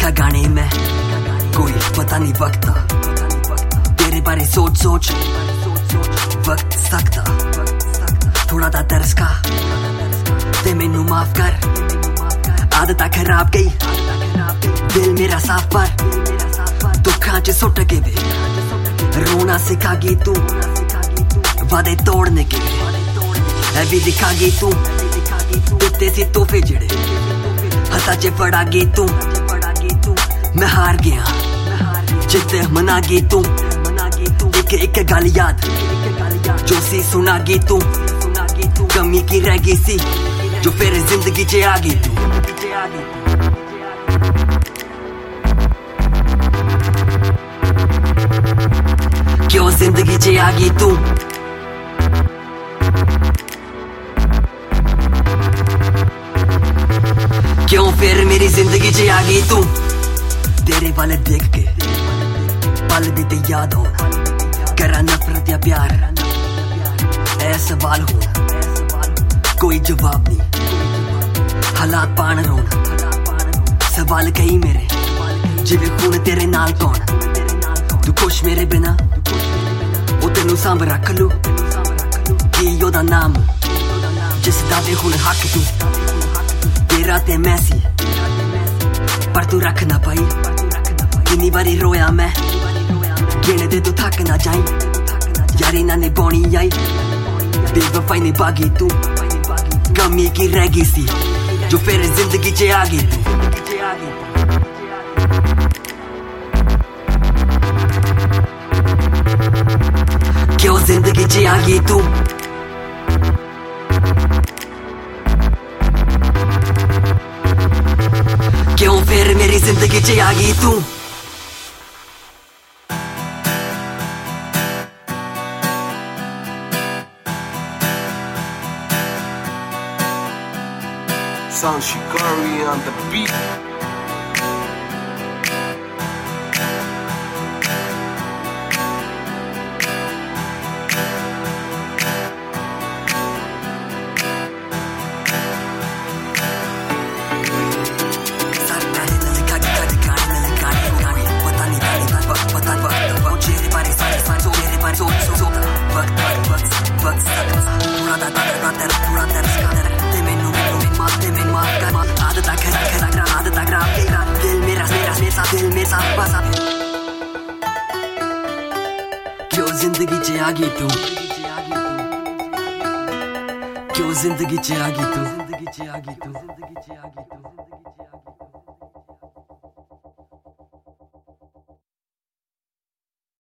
लिखा गाने में कोई पता नहीं वक्त तेरे बारे सोच सोच वक्त सकता थोड़ा दा तरस का ते मैनू माफ कर आदत खराब गई दिल मेरा साफ पर दुखा च सुट के वे रोना सिखागी तू वादे तोड़ने के भी दिखागी तू दिते सी तोहफे जड़े हथा च फड़ागी तू मैं हार गया जिते मनागी तू एक एक गल याद जो सी सुनागी तू कमी की रह गई सी जो फिर जिंदगी च आ गई तू क्यों जिंदगी च आ गई तू क्यों फिर मेरी जिंदगी च आ गई तू तेरे वाले देख के पल भी ते याद हो करा नफरत या प्यार ऐ सवाल हो कोई जवाब नहीं हालात पान रोन सवाल कई मेरे जिवे खून तेरे नाल कौन तू खुश मेरे बिना ओ तेनू सांभ रख लू की ओदा नाम जिस दावे हुन हक तू तेरा ते मैसी पर तू रख ना पाई किन्नी बारी रोया मैं गिने दे तू थक ना जाई यारी ना निभानी आई बेवफाई निभागी तू कमी की रह गई सी जो फिर जिंदगी च आ गई तू क्यों जिंदगी च आ गई तू क्यों फिर मेरी जिंदगी च आ गई तू Son Shikari on the beat. क्यों जिंदगी च आ गई तू क्यों जिंदगी च आ गई तू